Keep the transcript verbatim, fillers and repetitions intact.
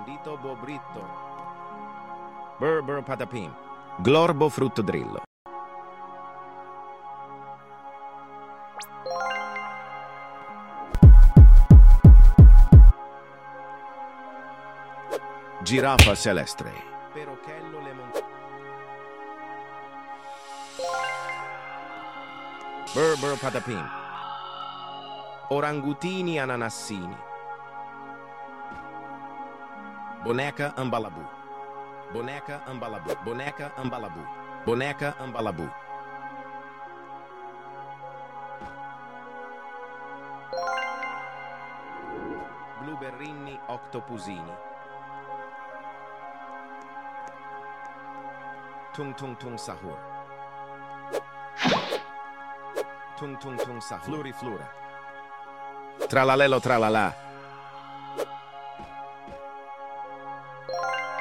Bandito Bobritto. Bur bur patapim. Glorbo fruttodrillo. Giraffa celestre. Perochello lemon. Bur bur patapim. Orangutini ananassini. Boneca ambalabu. Boneca ambalabu. Boneca ambalabu. Boneca ambalabu. Blueberrini octopusini. Tung tung tung sahur. Tung tung tung sahur. Fluri flura. Tralalelo tralala.